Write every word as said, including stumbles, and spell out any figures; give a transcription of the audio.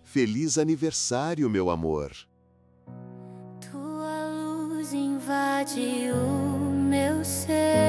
Feliz aniversário, meu amor. Tua luz invade o meu ser.